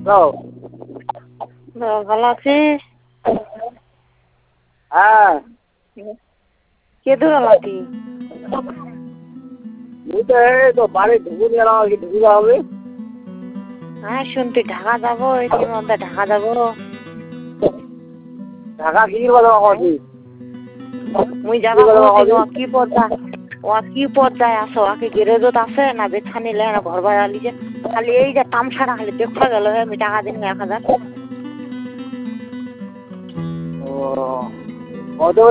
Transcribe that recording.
Hello. ভালো আছিস? হ্যাঁ। কে দৌড়ালাতি? এই তো বাড়ি ঢুকে গেলাম আর কি, ঢুকে হবে। হ্যাঁ শুনতে ঢাকা যাবো, এটির মধ্যে ঢাকা যাবো। ঢাকা কি কথা বলছি? মুই যাবা কি পর্যায়ে আছো? আকে গ্যারেজত আছে না বেছা নিলে না ঘর ভাড়া লিছে? খালি এই যে তামসাটা খালি দেখা গেল, আমি টাকা দিন 1000। ও কত